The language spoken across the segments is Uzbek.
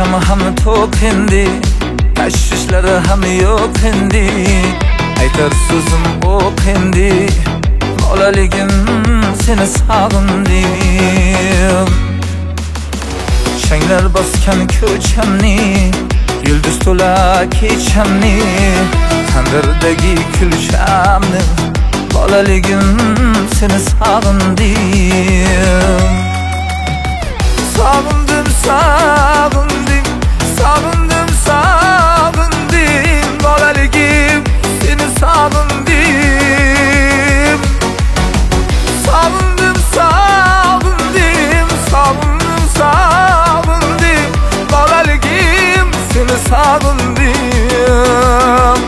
Ko'zlarim ham to'q endi, tashvishlari ham yo'q endi. Aytar so'zim o'q endi, bolaligim seni sog'indim. Changlar bosgan ko'chamni, yulduz to'la kechamni, tandirdagi kulshamni, bolaligim seni sog'indim. Sog'indim, sog'indim, sog'indim, sog'indim, bolaligim seni sog'indim. Sog'indim, sog'indim, sog'indim, sog'indim, bolaligim seni sog'indim.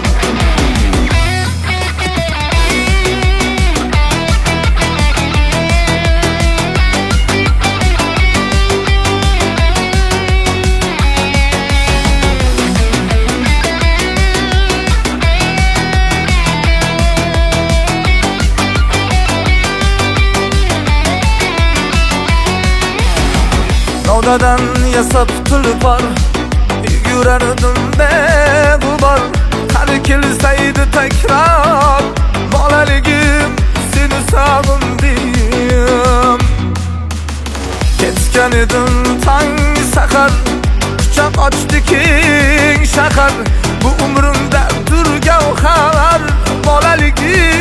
Novdadan yasab tulpor, yugurardim beg'ubor. Har kelsaydi takror, bolaligim seni sog'indim. Ketgan edim tong sahar, quchoq ochdi keng shahar. Bu umrimda turgan xabar, bolaligim